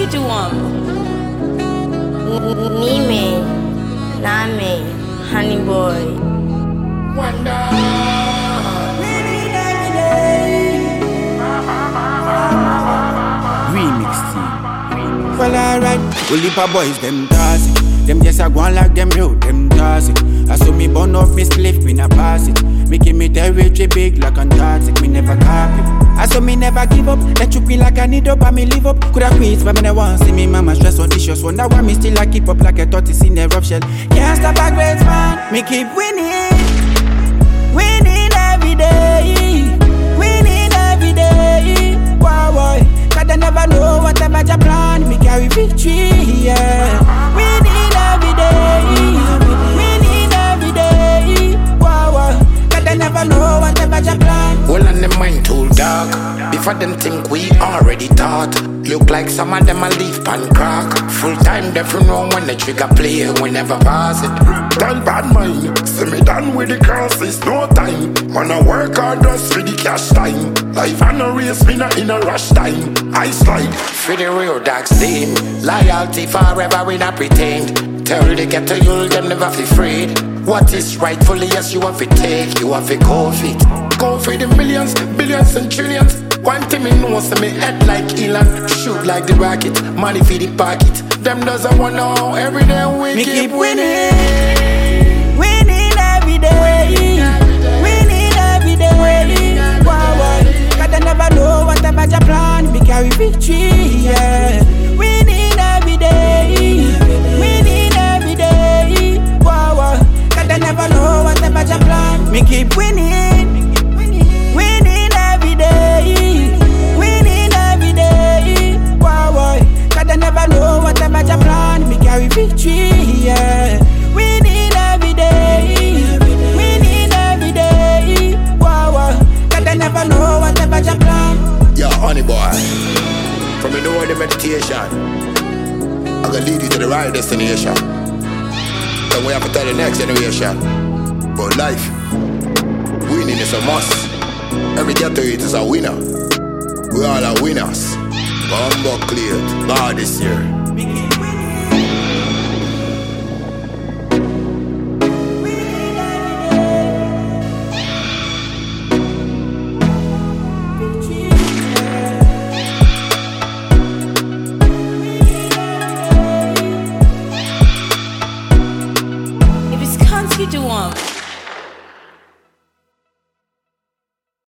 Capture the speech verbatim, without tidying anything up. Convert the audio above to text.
you do um? Nime, Name, Honey Boy. Wonder. Remix team. Well, alright. Well, heap of boys, them toxic. Them just a go on like them road, them toxic. I saw me burn off me spliff, me na pass it. Making me territory big like Antarctic, me never copy. I saw me never give up. That choke me like I need up and me live up. Coulda quit, but me never want see me mama stress on dishes. Wonder why me still I keep up like a tortoise in the rough shell. Can't stop a great man, me keep winning. Winning every day. Winning every day. Wow, boy. Cause I never know what about your plan. Me carry victory, yeah. Winning every day. Winning every day. Wow, wow. Cause I never know what about your plan. Well, on the mind too dark. Before them think we already taught. Look like some of them a leaf pan crack. Full time different know when the trigger play. We never pass it. Done bad mind. See me done with the crosses, no time. Man I work hard just for the cash time. Life and a race, me not in a rush time. I slide for the real dark steam. Loyalty forever we not pretend. Tell the ghetto you'll them never feel afraid. What is rightfully yes you have to take. You have to go fit. Go for the millions, billions and trillions. One thing me know, say me head like Elon. Shoot like the rocket, money for the pocket. Them doesn't want know every day we me keep, keep winning. winning. Winning every day. Winning every day. Wow, wow. Cause I never know what about your plan. Me carry victory, yeah. Winning every day. Winning every day. Wow, wow. Cause I never know what about your plan. Me keep winning. Winning every day. Winning every day. Wow, wow. Cause I never know what about your plan. Me carry victory, yeah. Winning every day. Winning every day. Wow, wow. Cause I never know what about your plan. Yo, honey boy. From the door of the meditation, I'm gonna lead you to the right destination. Then we have to tell the next generation. But life, winning is a must. Every ghetto it is a winner. We all are winners. Bumbo cleared. Bar this year.